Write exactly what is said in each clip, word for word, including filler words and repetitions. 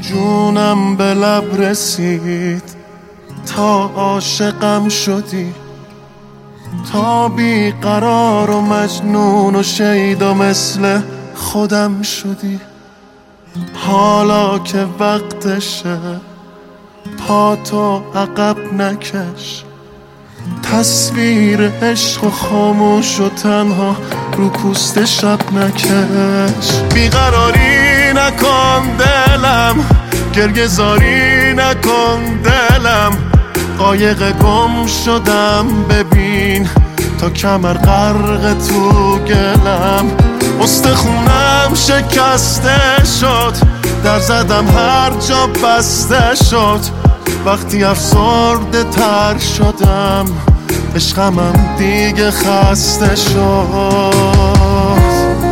جونم به لب رسید تا عاشقم شدی، تا بیقرار و مجنون و شیدا مثل خودم شدی. حالا که وقتشه پاتو عقب نکش، تصویر عشق و خاموش و تنها رو پوست شب نکش. بیقراری نکن دلم، گریه زاری نکن دلم، قایق گم شدم ببین تا کمر غرق تو گلم. استخونم شکسته شد، در زدم هر جا بسته شد. وقتی افسرده تر شدم عشقمم دیگه خسته شد.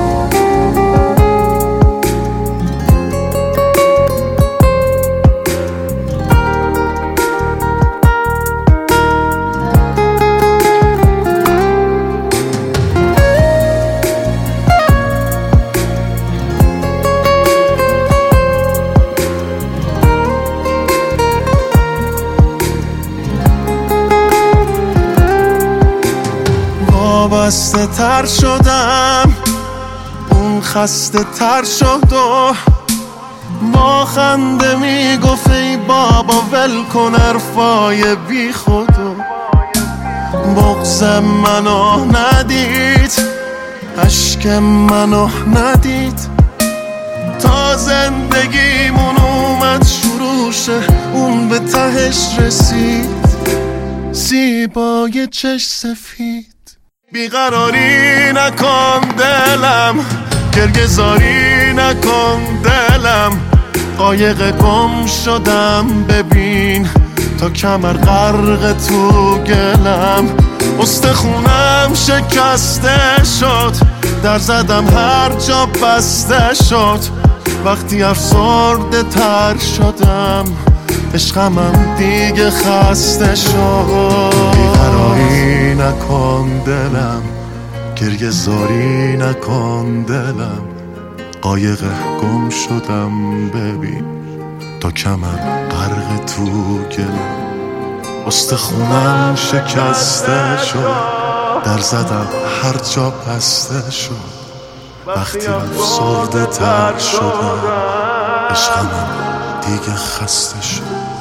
وابسته تر شدم، اون خسته تر شد و با خنده میگفت ای بابا ول کن حرفای بی خودو. بغض منو ندید، اشک منو ندید، تا زندگیمون اومد شروع شه اون به تهش رسید. زیبای چش سفید. بیقراری نکن دلم، گریه زاری نکن دلم، قایق گم شدم ببین تا کمر غرق تو گلم. استخونم شکسته شد، در زدم هر جا بسته شد. وقتی افسرده تر شدم عشقمم دیگه خسته شد. بیقراری نکن دلم، گریه زاری نکن دلم، قایق گم شدم ببین تا کمر غرق تو گلم. استخونم شکسته شد، در زدم هر جا بسته شد. وقتی افسرده تر شدم عشقمم دیگه خسته شد.